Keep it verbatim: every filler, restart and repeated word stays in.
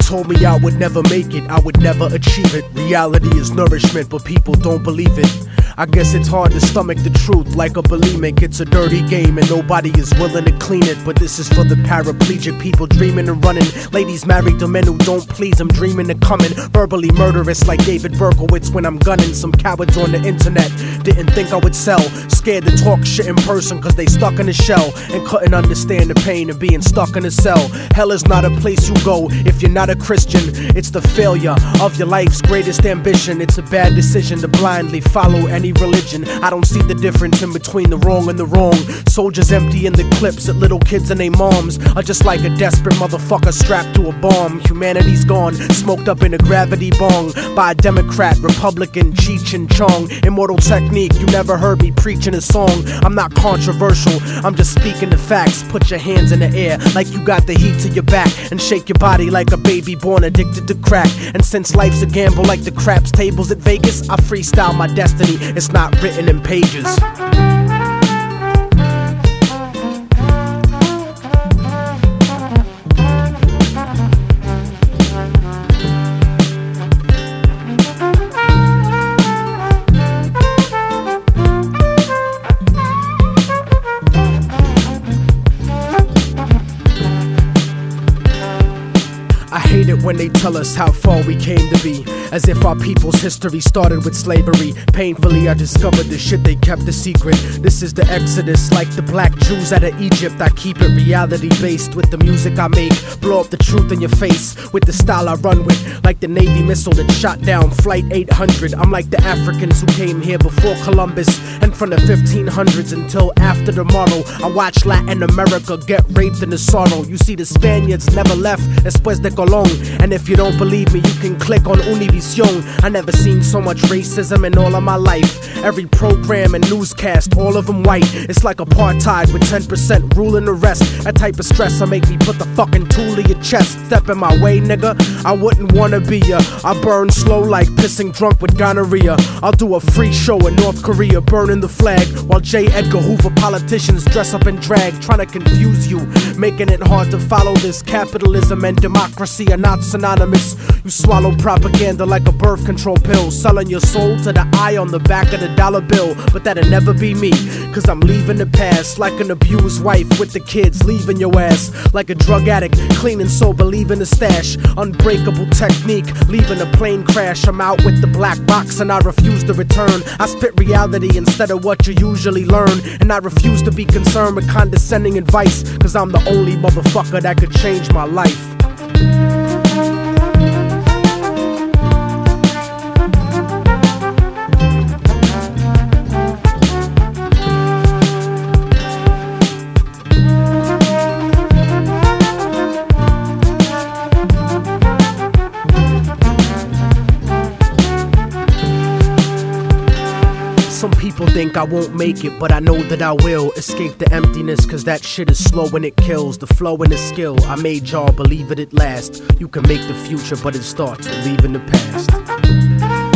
told me I would never make it, I would never achieve it. Reality is nourishment, but people don't believe it. I guess it's hard to stomach the truth like a bulimic. It's a dirty game and nobody is willing to clean it. But this is for the paraplegic, people dreaming and running. Ladies married to men who don't please them, dreaming of coming. Verbally murderous like David Berkowitz when I'm gunning. Some cowards on the internet didn't think I would sell. Scared to talk shit in person cause they stuck in a shell and couldn't understand the pain of being stuck in a cell. Hell is not a place you go if you're not a Christian. It's the failure of your life's greatest ambition. It's a bad decision to blindly follow any religion. I don't see the difference in between the wrong and the wrong. Soldiers emptying the clips at little kids and their moms are just like a desperate motherfucker strapped to a bomb. Humanity's gone, smoked up in a gravity bong by a Democrat, Republican, Cheech and Chong. Immortal technique, you never heard me preaching a song. I'm not controversial, I'm just speaking the facts. Put your hands in the air like you got the heat to your back and shake your body like a baby born addicted to crack. And since life's a gamble like the craps tables at Vegas, I freestyle my destiny. It's not written in pages. I hate it when they tell us how far we came to be, as if our people's history started with slavery. Painfully I discovered the shit they kept a secret. This is the exodus, like the black Jews out of Egypt. I keep it reality based with the music I make. Blow up the truth in your face with the style I run with, like the Navy missile that shot down Flight eight hundred. I'm like the Africans who came here before Columbus, and from the fifteen hundreds until after tomorrow I watch Latin America get raped in the sorrow. You see, the Spaniards never left después de Colón. And if you don't believe me, you can click on Univision. I never seen so much racism in all of my life. Every program and newscast, all of them white. It's like apartheid with ten percent ruling the rest. That type of stress will make me put the fucking tool in your chest. Step in my way, nigga, I wouldn't wanna be ya. I burn slow like pissing drunk with gonorrhea. I'll do a free show in North Korea, burning the flag, while J. Edgar Hoover politicians dress up in drag, trying to confuse you, making it hard to follow this. Capitalism and democracy are not synonymous. You swallow propaganda like a birth control pill, selling your soul to the eye on the back of the dollar bill. But that'll never be me, cause I'm leaving the past like an abused wife with the kids, leaving your ass like a drug addict, clean and sober, leaving the stash. Unbreakable technique, leaving a plane crash. I'm out with the black box and I refuse to return. I spit reality instead of what you usually learn, and I refuse to be concerned with condescending advice, cause I'm the only motherfucker that could change my life. Some people think I won't make it, but I know that I will. Escape the emptiness, cause that shit is slow and it kills. The flow and the skill, I made y'all believe it at last. You can make the future, but it starts with leaving the past.